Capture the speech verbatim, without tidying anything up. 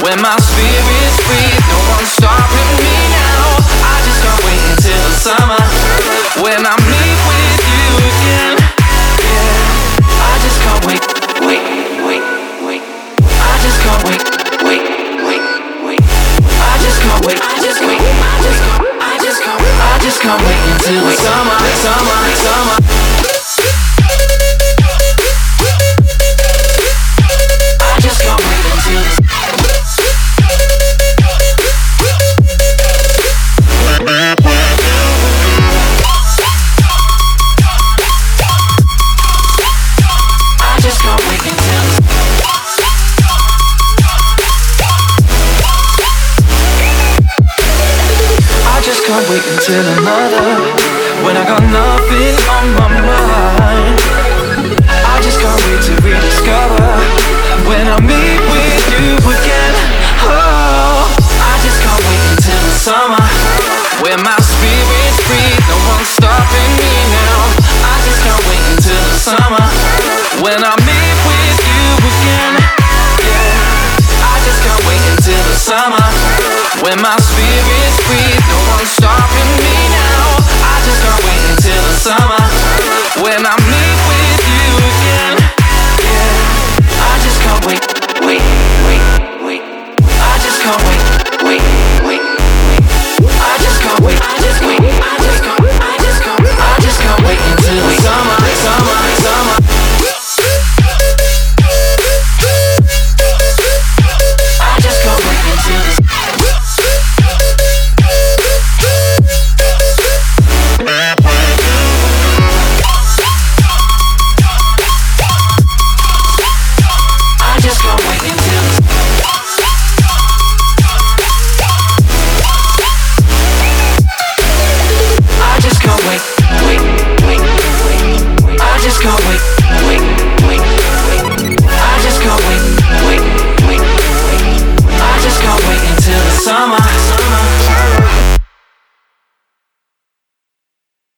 when my spirit's free. No one's stopping me now. I just can't wait until the summer, when I meet with you again. Yeah, I just can't wait, wait, wait, wait. I just can't wait, wait, wait, wait. I just can't wait, I just wait, I just can't, I just can't, I just can't wait until the summer, summer, summer. I just can't wait until the I just can't wait until the I just can't wait until another, when I got nothing on my mind. I just can't wait to rediscover, when I meet with you again. Oh, I just can't wait until the summer, when my spirit's free. No one's stopping me now. I just can't wait until the summer, when I meet with you again. Yeah, I just can't wait until the summer, when my spirit's free. No one's stopping me now. I just can't wait until the summer, when I meet with